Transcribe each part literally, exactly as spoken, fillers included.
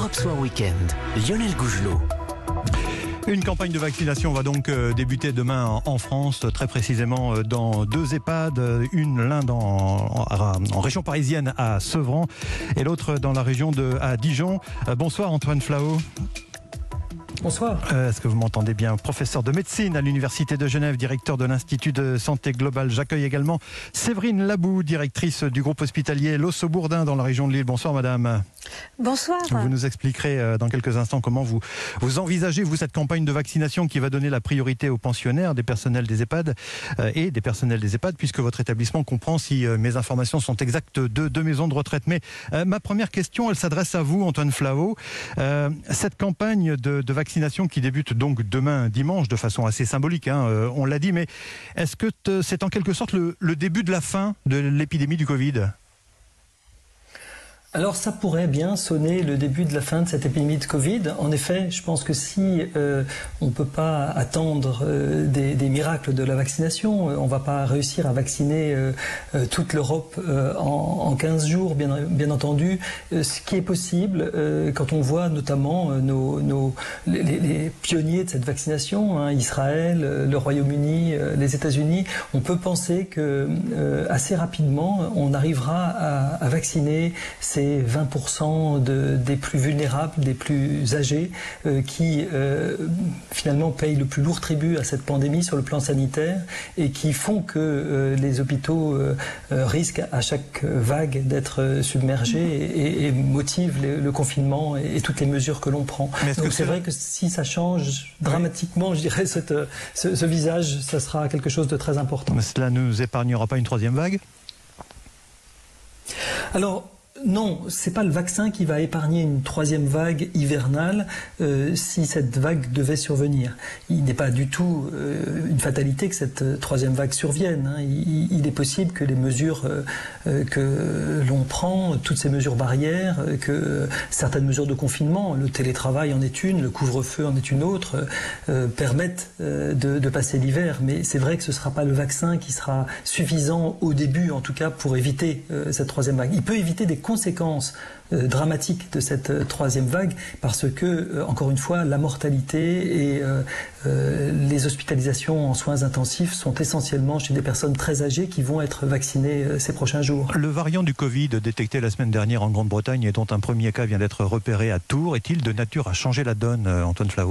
Europe Soir Week-end, Lionel Gougelot. Une campagne de vaccination va donc débuter demain en France, très précisément dans deux EHPAD, une l'un dans, en, en région parisienne à Sevran et l'autre dans la région de à Dijon. Bonsoir Antoine Flahault. Bonsoir. Euh, Est-ce que vous m'entendez bien? Professeur de médecine à l'Université de Genève, directeur de l'Institut de santé globale. J'accueille également Séverine Labou, directrice du groupe hospitalier L'Osso-Bourdin dans la région de Lille. Bonsoir madame. Bonsoir. Vous nous expliquerez dans quelques instants comment vous, vous envisagez, vous, cette campagne de vaccination qui va donner la priorité aux pensionnaires, des personnels des EHPAD euh, et des personnels des EHPAD, puisque votre établissement comprend, si euh, mes informations sont exactes, deux, deux maisons de retraite. Mais euh, ma première question, elle s'adresse à vous, Antoine Flahault. Euh, cette campagne de, de vaccination qui débute donc demain dimanche de façon assez symbolique, hein, euh, on l'a dit, mais est-ce que c'est en quelque sorte le, le début de la fin de l'épidémie du Covid ? Alors ça pourrait bien sonner le début de la fin de cette épidémie de Covid. En effet, je pense que si euh, on ne peut pas attendre euh, des, des miracles de la vaccination, euh, on ne va pas réussir à vacciner euh, euh, toute l'Europe euh, en, en quinze jours, bien, bien entendu. Euh, ce qui est possible, euh, quand on voit notamment euh, nos, nos, les, les pionniers de cette vaccination, hein, Israël, euh, le Royaume-Uni, euh, les États-Unis, on peut penser que euh, assez rapidement, on arrivera à, à vacciner ces vingt pour cent de, des plus vulnérables, des plus âgés, euh, qui euh, finalement payent le plus lourd tribut à cette pandémie sur le plan sanitaire et qui font que euh, les hôpitaux euh, risquent à chaque vague d'être submergés et, et, et motivent le, le confinement et, et toutes les mesures que l'on prend. Donc c'est vrai que si ça change dramatiquement, je dirais, cette, ce, ce visage, ça sera quelque chose de très important. Mais cela ne nous épargnera pas une troisième vague ? Alors, non, c'est pas le vaccin qui va épargner une troisième vague hivernale euh, si cette vague devait survenir. Il n'est pas du tout euh, une fatalité que cette euh, troisième vague survienne. Hein. Il, il est possible que les mesures euh, euh, que l'on prend, toutes ces mesures barrières, euh, que euh, certaines mesures de confinement, le télétravail en est une, le couvre-feu en est une autre, euh, permettent euh, de, de passer l'hiver. Mais c'est vrai que ce ne sera pas le vaccin qui sera suffisant au début, en tout cas, pour éviter euh, cette troisième vague. Il peut éviter des conséquences euh, dramatiques de cette euh, troisième vague parce que, euh, encore une fois, la mortalité et euh, euh, les hospitalisations en soins intensifs sont essentiellement chez des personnes très âgées qui vont être vaccinées euh, ces prochains jours. Le variant du Covid détecté la semaine dernière en Grande-Bretagne et dont un premier cas vient d'être repéré à Tours, est-il de nature à changer la donne, euh, Antoine Flahault ?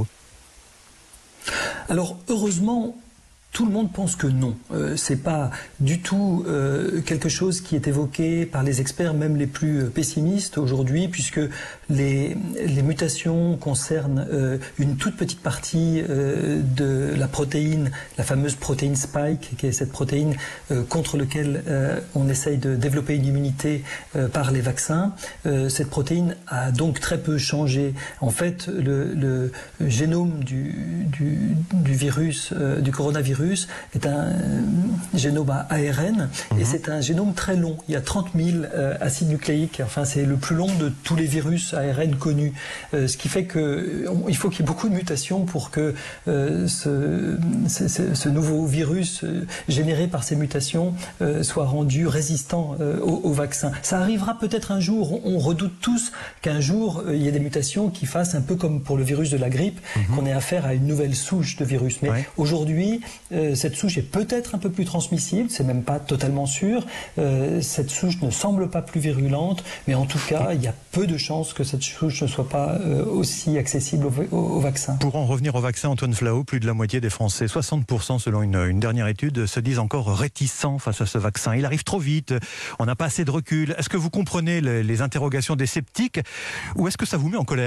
Alors, heureusement, tout le monde pense que non. Euh, c'est pas du tout euh, quelque chose qui est évoqué par les experts, même les plus pessimistes aujourd'hui, puisque les, les mutations concernent euh, une toute petite partie euh, de la protéine, la fameuse protéine spike, qui est cette protéine euh, contre laquelle euh, on essaye de développer une immunité euh, par les vaccins. Euh, cette protéine a donc très peu changé. En fait, le, le génome du, du, du virus, euh, du coronavirus, est un génome à A R N et c'est un génome très long. Il y a trente mille euh, acides nucléiques. Enfin, c'est le plus long de tous les virus A R N connus. Euh, ce qui fait que on, il faut qu'il y ait beaucoup de mutations pour que euh, ce, ce, ce nouveau virus euh, généré par ces mutations euh, soit rendu résistant euh, au, au vaccin. Ça arrivera peut-être un jour. On, on redoute tous qu'un jour euh, il y ait des mutations qui fassent un peu comme pour le virus de la grippe, mmh. qu'on ait affaire à une nouvelle souche de virus. Mais ouais. aujourd'hui, Euh, cette souche est peut-être un peu plus transmissible, c'est même pas totalement sûr. Euh, cette souche ne semble pas plus virulente, mais en tout cas, il y a peu de chances que cette souche ne soit pas euh, aussi accessible au, au, au vaccin. Pour en revenir au vaccin, Antoine Flahault, plus de la moitié des Français, soixante pour cent selon une, une dernière étude, se disent encore réticents face à ce vaccin. Il arrive trop vite, on n'a pas assez de recul. Est-ce que vous comprenez les, les interrogations des sceptiques ou est-ce que ça vous met en colère ?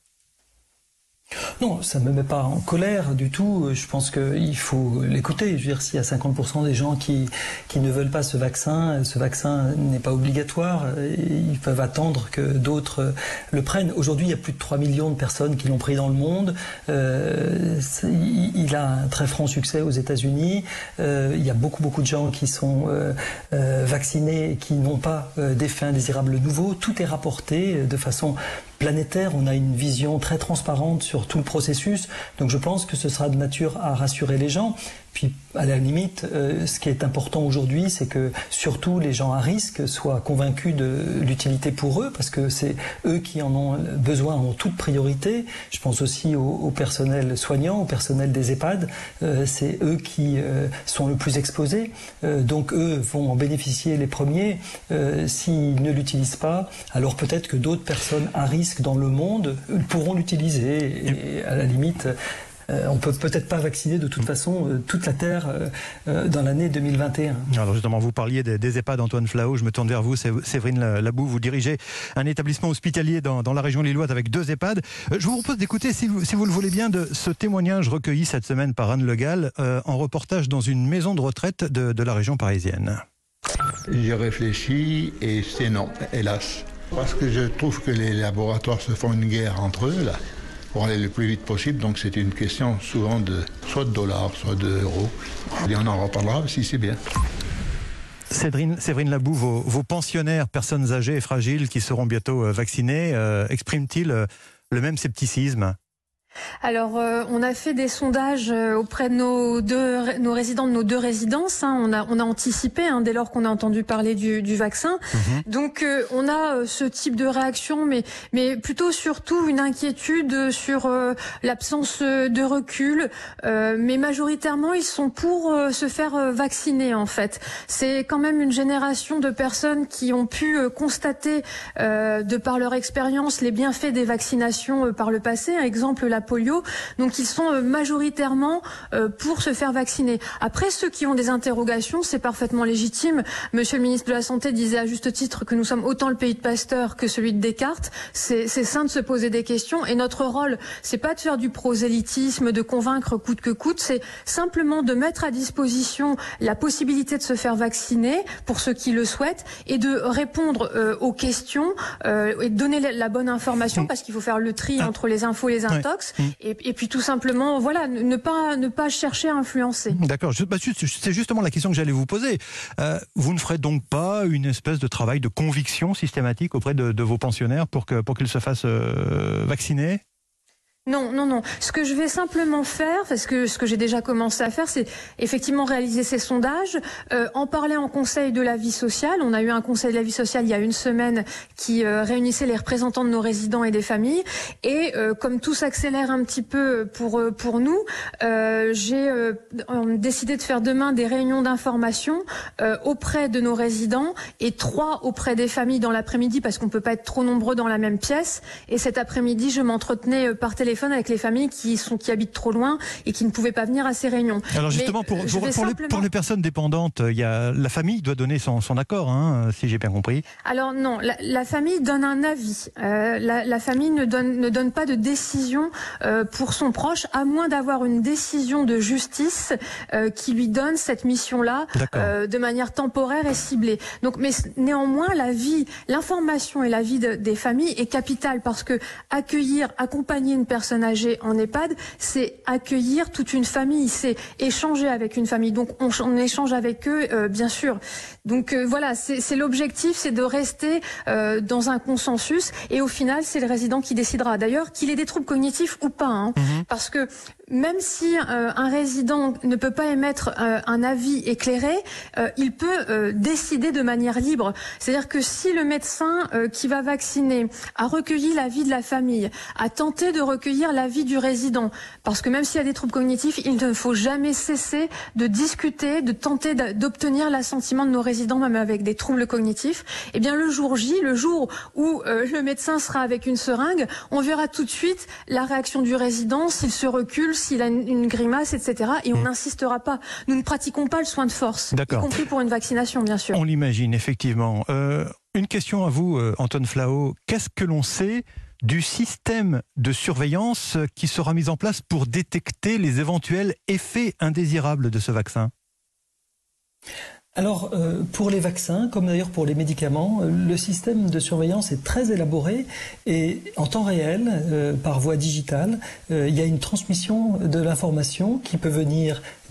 Non, ça ne me met pas en colère du tout. Je pense qu'il faut l'écouter. Je veux dire, s'il y a cinquante pour cent des gens qui, qui ne veulent pas ce vaccin, ce vaccin n'est pas obligatoire. Ils peuvent attendre que d'autres le prennent. Aujourd'hui, il y a plus de trois millions de personnes qui l'ont pris dans le monde. Euh, il a un très franc succès aux États-Unis. Euh, il y a beaucoup, beaucoup de gens qui sont euh, euh, vaccinés et qui n'ont pas euh, d'effets indésirables nouveaux. Tout est rapporté de façon planétaire. On a une vision très transparente sur tout le processus. Donc je pense que ce sera de nature à rassurer les gens. Puis, à la limite, euh, ce qui est important aujourd'hui, c'est que surtout les gens à risque soient convaincus de l'utilité pour eux, parce que c'est eux qui en ont besoin en toute priorité. Je pense aussi au, au personnel soignant, au personnel des EHPAD. Euh, c'est eux qui euh, sont le plus exposés. Euh, donc, eux vont en bénéficier les premiers. Euh, s'ils ne l'utilisent pas, alors peut-être que d'autres personnes à risque dans le monde pourront l'utiliser. Et à la limite... Euh, on peut peut-être pas vacciner de toute façon euh, toute la Terre euh, euh, dans l'année deux mille vingt et un. Alors justement, vous parliez des, des EHPAD, Antoine Flao, je me tourne vers vous, Séverine Labou, vous dirigez un établissement hospitalier dans, dans la région lilloise avec deux EHPAD. Euh, je vous propose d'écouter, si vous, si vous le voulez bien, de ce témoignage recueilli cette semaine par Anne Le Gall euh, en reportage dans une maison de retraite de, de la région parisienne. J'ai réfléchi et c'est non, hélas. Parce que je trouve que les laboratoires se font une guerre entre eux, là, pour aller le plus vite possible. Donc c'est une question souvent de soit de dollars, soit d'euros. Et on en reparlera si c'est bien. Séverine, Séverine Labou, vos, vos pensionnaires, personnes âgées et fragiles qui seront bientôt vaccinés, euh, expriment-ils euh, le même scepticisme ? Alors, euh, on a fait des sondages euh, auprès de nos deux, nos résidents de nos deux résidences. Hein. On a, on a anticipé hein, dès lors qu'on a entendu parler du, du vaccin. Mmh. Donc, euh, on a euh, ce type de réaction, mais, mais plutôt surtout une inquiétude sur euh, l'absence de recul. Euh, mais majoritairement, ils sont pour euh, se faire euh, vacciner. En fait, c'est quand même une génération de personnes qui ont pu euh, constater, euh, de par leur expérience, les bienfaits des vaccinations euh, par le passé. Un exemple, la polio, donc ils sont majoritairement euh, pour se faire vacciner. Après, ceux qui ont des interrogations, c'est parfaitement légitime. Monsieur le ministre de la Santé disait à juste titre que nous sommes autant le pays de Pasteur que celui de Descartes. C'est sain de se poser des questions et notre rôle, c'est pas de faire du prosélytisme, de convaincre coûte que coûte, c'est simplement de mettre à disposition la possibilité de se faire vacciner pour ceux qui le souhaitent et de répondre euh, aux questions euh, et de donner la, la bonne information parce qu'il faut faire le tri entre les infos et les intox. Et, et puis tout simplement, voilà, ne pas, ne pas chercher à influencer. D'accord, bah, c'est justement la question que j'allais vous poser. Euh, vous ne ferez donc pas une espèce de travail de conviction systématique auprès de, de vos pensionnaires pour que, pour qu'ils se fassent euh, vacciner ? Non, non, non. Ce que je vais simplement faire, parce que ce que j'ai déjà commencé à faire, c'est effectivement réaliser ces sondages, euh, en parler en conseil de la vie sociale. On a eu un conseil de la vie sociale il y a une semaine qui euh, réunissait les représentants de nos résidents et des familles. Et euh, comme tout s'accélère un petit peu pour euh, pour nous, euh, j'ai euh, décidé de faire demain des réunions d'information euh, auprès de nos résidents et trois auprès des familles dans l'après-midi parce qu'on peut pas être trop nombreux dans la même pièce. Et cet après-midi, je m'entretenais euh, par téléphone avec les familles qui sont qui habitent trop loin et qui ne pouvaient pas venir à ces réunions. Alors justement, pour, pour, pour, simplement... les, pour les personnes dépendantes, il y a, la famille doit donner son, son accord, hein, si j'ai bien compris. Alors non, la, la famille donne un avis. Euh, la, la famille ne donne, ne donne pas de décision euh, pour son proche, à moins d'avoir une décision de justice euh, qui lui donne cette mission-là euh, de manière temporaire et ciblée. Donc, mais néanmoins, la vie, l'information et la vie de, des familles est capitale parce que accueillir, accompagner une personne âgée en EHPAD, c'est accueillir toute une famille, c'est échanger avec une famille. Donc on, on échange avec eux, euh, bien sûr. Donc euh, voilà, c'est l'objectif, c'est de rester euh, dans un consensus. Et au final, c'est le résident qui décidera. D'ailleurs, qu'il ait des troubles cognitifs ou pas, hein, mmh. parce que même si euh, un résident ne peut pas émettre euh, un avis éclairé, euh, il peut euh, décider de manière libre. C'est-à-dire que si le médecin euh, qui va vacciner a recueilli l'avis de la famille, a tenté de recueillir l'avis du résident, parce que même s'il y a des troubles cognitifs, il ne faut jamais cesser de discuter, de tenter d'obtenir l'assentiment de nos résidents, même avec des troubles cognitifs. Eh bien, le jour J, le jour où euh, le médecin sera avec une seringue, on verra tout de suite la réaction du résident, s'il se recule, s'il a une, une grimace, et cetera. Et on mmh. n'insistera pas. Nous ne pratiquons pas le soin de force, y compris pour une vaccination, bien sûr. On l'imagine, effectivement. Euh, une question à vous, euh, Antoine Flao. Qu'est-ce que l'on sait du système de surveillance qui sera mis en place pour détecter les éventuels effets indésirables de ce vaccin ? Alors, euh, pour les vaccins, comme d'ailleurs pour les médicaments, le système de surveillance est très élaboré et en temps réel, euh, par voie digitale, euh, il y a une transmission de l'information qui peut venir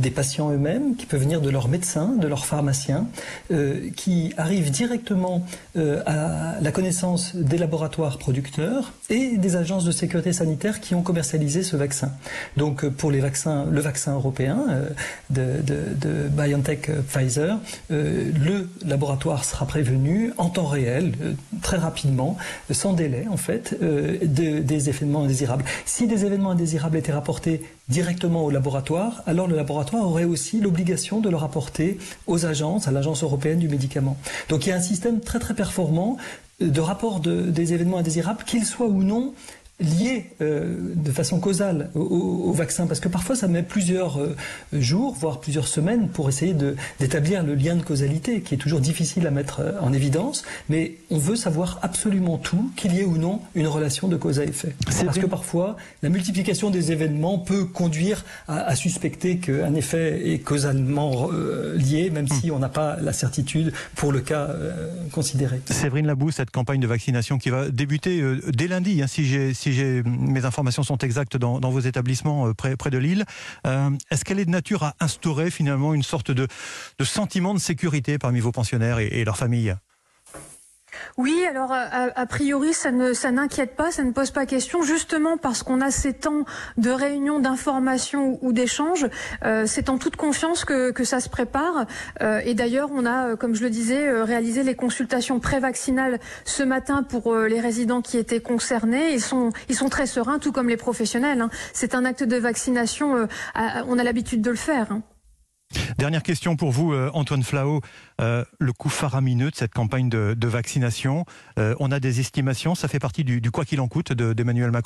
des patients eux-mêmes, qui peut venir de leur médecin, de leur pharmacien, euh, qui arrivent directement euh, à la connaissance des laboratoires producteurs et des agences de sécurité sanitaire qui ont commercialisé ce vaccin. Donc pour les vaccins, le vaccin européen euh, de, de, de BioNTech euh, Pfizer, euh, le laboratoire sera prévenu en temps réel, euh, très rapidement, sans délai en fait, euh, de, des événements indésirables. Si des événements indésirables étaient rapportés directement au laboratoire, alors le laboratoire aurait aussi l'obligation de le rapporter aux agences, à l'Agence européenne du médicament. Donc il y a un système très très performant de rapport de, des événements indésirables, qu'ils soient ou non liés euh, de façon causale au, au, au vaccin, parce que parfois ça met plusieurs euh, jours, voire plusieurs semaines pour essayer de, d'établir le lien de causalité, qui est toujours difficile à mettre euh, en évidence, mais on veut savoir absolument tout, qu'il y ait ou non une relation de cause à effet. C'est parce bien. Que parfois, la multiplication des événements peut conduire à, à suspecter qu'un effet est causalement euh, lié, même hum. si on n'a pas la certitude pour le cas euh, considéré. Séverine Labou, cette campagne de vaccination qui va débuter euh, dès lundi, hein, si j'ai si j'ai, mes informations sont exactes dans, dans vos établissements euh, près, près de Lille. Euh, est-ce qu'elle est de nature à instaurer finalement une sorte de, de sentiment de sécurité parmi vos pensionnaires et, et leurs familles ? Oui, alors a, a priori ça ne ça n'inquiète pas, ça ne pose pas question, justement parce qu'on a ces temps de réunion, d'information ou, ou d'échange, euh, c'est en toute confiance que, que ça se prépare. Euh, et d'ailleurs, on a, comme je le disais, réalisé les consultations pré-vaccinales ce matin pour euh, les résidents qui étaient concernés. Ils sont ils sont très sereins, tout comme les professionnels. Hein. C'est un acte de vaccination, euh, à, on a l'habitude de le faire. Hein. Dernière question pour vous, Antoine Flao. Euh, le coût faramineux de cette campagne de, de vaccination, euh, on a des estimations, ça fait partie du, du quoi qu'il en coûte de, d'Emmanuel Macron ?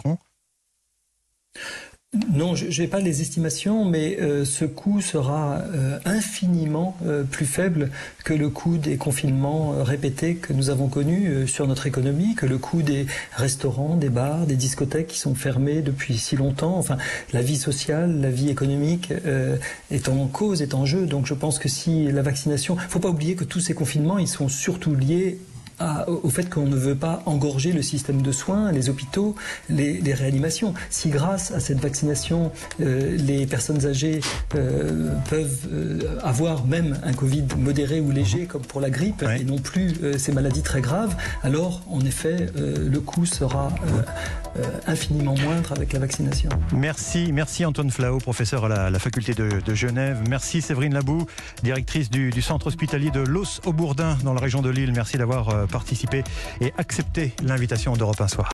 Non, je n'ai pas les estimations, mais euh, ce coût sera euh, infiniment euh, plus faible que le coût des confinements euh, répétés que nous avons connus euh, sur notre économie, que le coût des restaurants, des bars, des discothèques qui sont fermés depuis si longtemps. Enfin, la vie sociale, la vie économique euh, est en cause, est en jeu. Donc je pense que si la vaccination... Il ne faut pas oublier que tous ces confinements, ils sont surtout liés À, au fait qu'on ne veut pas engorger le système de soins, les hôpitaux, les, les réanimations. Si grâce à cette vaccination, euh, les personnes âgées euh, peuvent euh, avoir même un Covid modéré ou léger, comme pour la grippe, ouais. et non plus euh, ces maladies très graves, alors en effet, euh, le coût sera euh, euh, infiniment moindre avec la vaccination. Merci, merci Antoine Flao, professeur à la, la faculté de, de Genève. Merci Séverine Labou, directrice du, du centre hospitalier de Los-au-Bourdin dans la région de Lille. Merci d'avoir euh, participé et accepté l'invitation d'Europe un Soir.